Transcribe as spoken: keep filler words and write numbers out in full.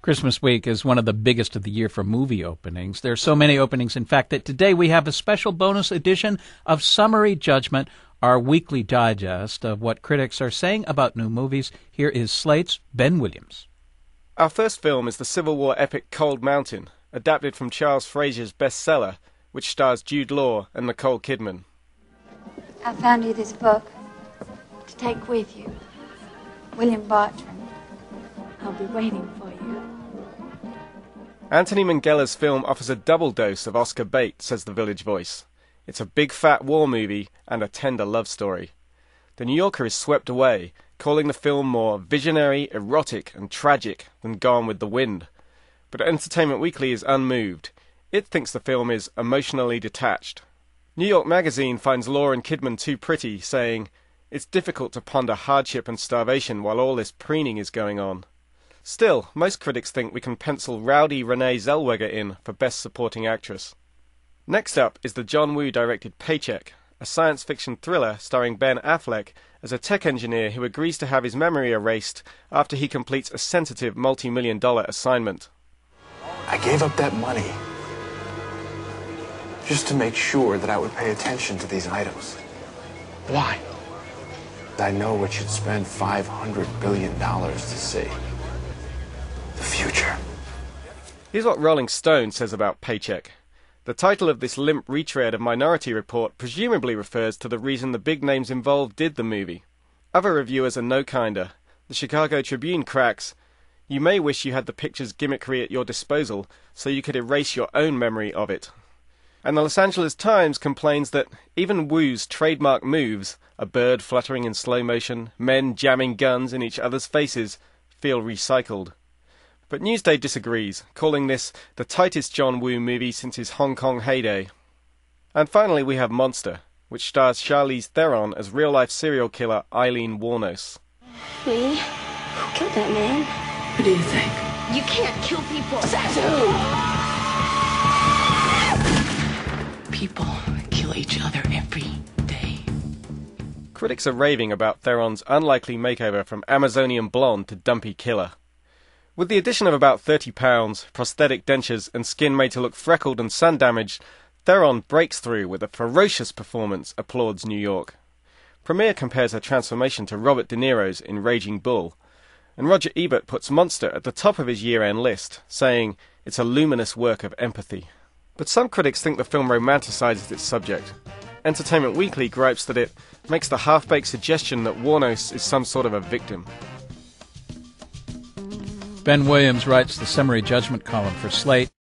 Christmas week is one of the biggest of the year for movie openings. There are so many openings, in fact, that today we have a special bonus edition of Summary Judgment, our weekly digest of what critics are saying about new movies. Here is Slate's Ben Williams. Our first film is the Civil War epic Cold Mountain, adapted from Charles Frazier's bestseller, which stars Jude Law and Nicole Kidman. I found you this book to take with you. William Bartram. I'll be waiting for you. Anthony Minghella's film offers a double dose of Oscar bait, says The Village Voice. It's a big fat war movie and a tender love story. The New Yorker is swept away, calling the film more visionary, erotic and tragic than Gone with the Wind. But Entertainment Weekly is unmoved. It thinks the film is emotionally detached. New York Magazine finds Law and Kidman too pretty, saying, "It's difficult to ponder hardship and starvation while all this preening is going on." Still, most critics think we can pencil rowdy Renee Zellweger in for Best Supporting Actress. Next up is the John Woo-directed Paycheck, a science fiction thriller starring Ben Affleck as a tech engineer who agrees to have his memory erased after he completes a sensitive multi-million dollar assignment. I gave up that money just to make sure that I would pay attention to these items. Why? I know what you'd spend five hundred billion dollars to see. The future. Here's what Rolling Stone says about Paycheck. The title of this limp retread of Minority Report presumably refers to the reason the big names involved did the movie. Other reviewers are no kinder. The Chicago Tribune cracks, "You may wish you had the picture's gimmickry at your disposal so you could erase your own memory of it." And the Los Angeles Times complains that even Woo's trademark moves, a bird fluttering in slow motion, men jamming guns in each other's faces, feel recycled. But Newsday disagrees, calling this the tightest John Woo movie since his Hong Kong heyday. And finally we have Monster, which stars Charlize Theron as real-life serial killer Eileen Wuornos. Me? Who killed that man? What do you think? You can't kill people. Zazu! People kill each other every day. Critics are raving about Theron's unlikely makeover from Amazonian blonde to dumpy killer. With the addition of about thirty pounds, prosthetic dentures and skin made to look freckled and sun-damaged, Theron breaks through with a ferocious performance, applauds New York. Premiere compares her transformation to Robert De Niro's in Raging Bull, and Roger Ebert puts Monster at the top of his year-end list, saying it's a luminous work of empathy. But some critics think the film romanticizes its subject. Entertainment Weekly gripes that it makes the half-baked suggestion that Wuornos is some sort of a victim. Ben Williams writes the Summary Judgment column for Slate.